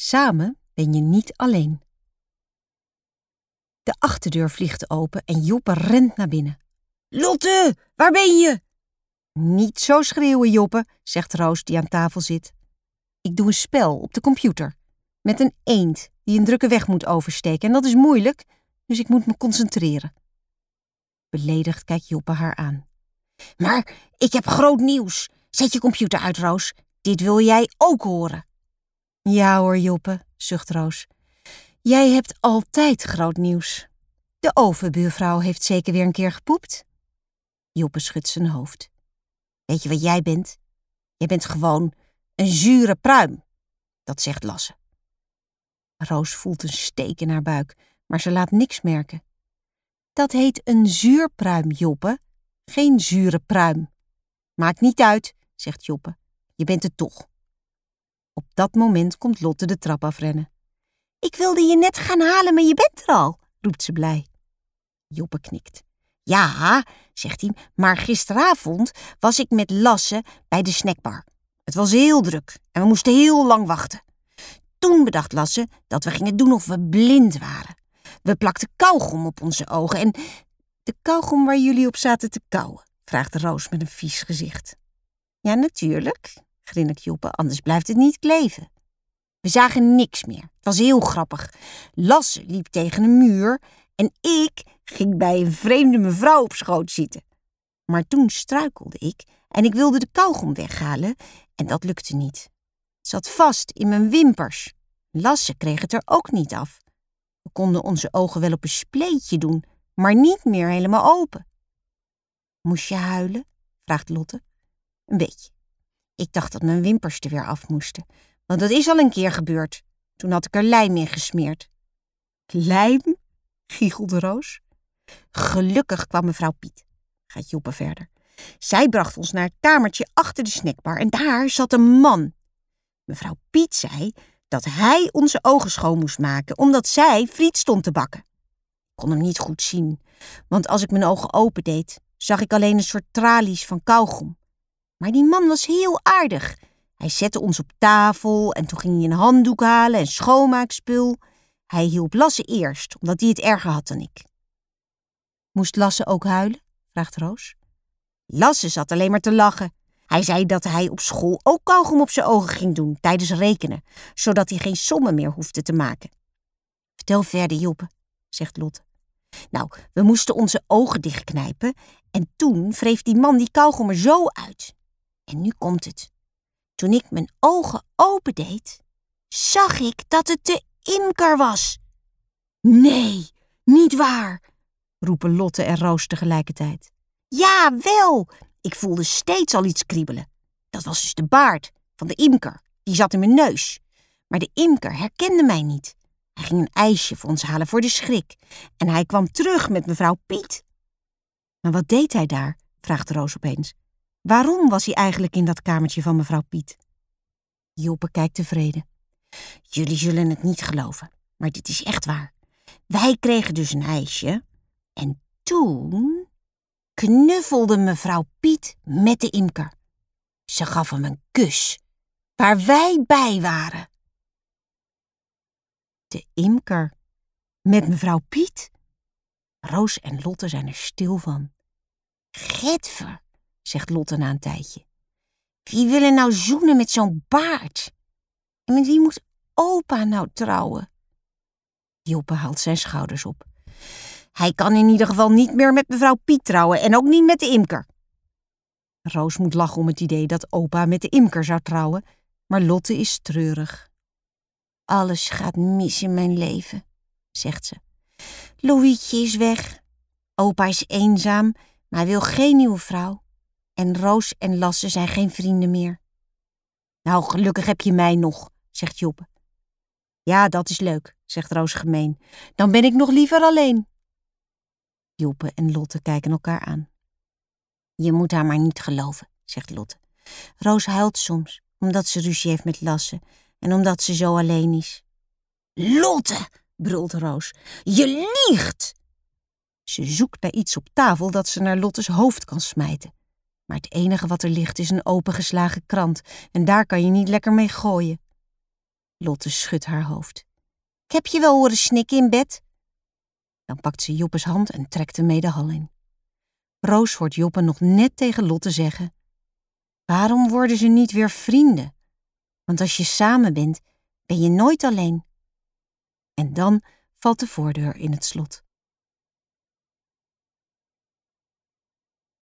Samen ben je niet alleen. De achterdeur vliegt open en Joppe rent naar binnen. Lotte, waar ben je? Niet zo schreeuwen, Joppe, zegt Roos die aan tafel zit. Ik doe een spel op de computer. Met een eend die een drukke weg moet oversteken. En dat is moeilijk, dus ik moet me concentreren. Beledigd kijkt Joppe haar aan. Maar ik heb groot nieuws. Zet je computer uit, Roos. Dit wil jij ook horen. Ja hoor, Joppe, zucht Roos. Jij hebt altijd groot nieuws. De ovenbuurvrouw heeft zeker weer een keer gepoept. Joppe schudt zijn hoofd. Weet je wat jij bent? Jij bent gewoon een zure pruim. Dat zegt Lasse. Roos voelt een steek in haar buik, maar ze laat niks merken. Dat heet een zuurpruim, Joppe. Geen zure pruim. Maakt niet uit, zegt Joppe. Je bent het toch. Op dat moment komt Lotte de trap afrennen. Ik wilde je net gaan halen, maar je bent er al, roept ze blij. Joppe knikt. Ja, zegt hij, maar gisteravond was ik met Lasse bij de snackbar. Het was heel druk en we moesten heel lang wachten. Toen bedacht Lasse dat we gingen doen of we blind waren. We plakten kauwgom op onze ogen en... De kauwgom waar jullie op zaten te kauwen, vraagt Roos met een vies gezicht. Ja, natuurlijk, grinnikt Joppe, anders blijft het niet kleven. We zagen niks meer. Het was heel grappig. Lasse liep tegen een muur en ik ging bij een vreemde mevrouw op schoot zitten. Maar toen struikelde ik en ik wilde de kauwgom weghalen en dat lukte niet. Het zat vast in mijn wimpers. Lasse kreeg het er ook niet af. We konden onze ogen wel op een spleetje doen, maar niet meer helemaal open. Moest je huilen? Vraagt Lotte. Een beetje. Ik dacht dat mijn wimpers er weer af moesten, want dat is al een keer gebeurd. Toen had ik er lijm in gesmeerd. Lijm? Giechelde Roos. Gelukkig kwam mevrouw Piet, gaat Joppe verder. Zij bracht ons naar het kamertje achter de snackbar en daar zat een man. Mevrouw Piet zei dat hij onze ogen schoon moest maken, omdat zij friet stond te bakken. Ik kon hem niet goed zien, want als ik mijn ogen opendeed, zag ik alleen een soort tralies van kauwgom. Maar die man was heel aardig. Hij zette ons op tafel en toen ging hij een handdoek halen en schoonmaakspul. Hij hielp Lasse eerst, omdat hij het erger had dan ik. Moest Lasse ook huilen? Vraagt Roos. Lasse zat alleen maar te lachen. Hij zei dat hij op school ook kauwgom op zijn ogen ging doen tijdens rekenen, zodat hij geen sommen meer hoefde te maken. Vertel verder, Joppe, zegt Lotte. Nou, we moesten onze ogen dichtknijpen en toen wreef die man die kauwgom er zo uit. En nu komt het. Toen ik mijn ogen opendeed, zag ik dat het de imker was. Nee, niet waar, roepen Lotte en Roos tegelijkertijd. Ja, wel. Ik voelde steeds al iets kriebelen. Dat was dus de baard van de imker. Die zat in mijn neus. Maar de imker herkende mij niet. Hij ging een ijsje voor ons halen voor de schrik. En hij kwam terug met mevrouw Piet. Maar wat deed hij daar? Vraagt Roos opeens. Waarom was hij eigenlijk in dat kamertje van mevrouw Piet? Joppe kijkt tevreden. Jullie zullen het niet geloven, maar dit is echt waar. Wij kregen dus een ijsje en toen knuffelde mevrouw Piet met de imker. Ze gaf hem een kus, waar wij bij waren. De imker met mevrouw Piet? Roos en Lotte zijn er stil van. Getver, zegt Lotte na een tijdje. Wie wil er nou zoenen met zo'n baard? En met wie moet opa nou trouwen? Joppe haalt zijn schouders op. Hij kan in ieder geval niet meer met mevrouw Piet trouwen en ook niet met de imker. Roos moet lachen om het idee dat opa met de imker zou trouwen, maar Lotte is treurig. Alles gaat mis in mijn leven, zegt ze. Louietje is weg. Opa is eenzaam, maar hij wil geen nieuwe vrouw. En Roos en Lasse zijn geen vrienden meer. Nou, gelukkig heb je mij nog, zegt Joppe. Ja, dat is leuk, zegt Roos gemeen. Dan ben ik nog liever alleen. Joppe en Lotte kijken elkaar aan. Je moet haar maar niet geloven, zegt Lotte. Roos huilt soms, omdat ze ruzie heeft met Lasse en omdat ze zo alleen is. Lotte, brult Roos, je liegt! Ze zoekt naar iets op tafel dat ze naar Lottes hoofd kan smijten. Maar het enige wat er ligt is een opengeslagen krant en daar kan je niet lekker mee gooien. Lotte schudt haar hoofd. Ik heb je wel horen snikken in bed. Dan pakt ze Joppe's hand en trekt hem mee de hal in. Roos hoort Joppe nog net tegen Lotte zeggen: waarom worden ze niet weer vrienden? Want als je samen bent, ben je nooit alleen. En dan valt de voordeur in het slot.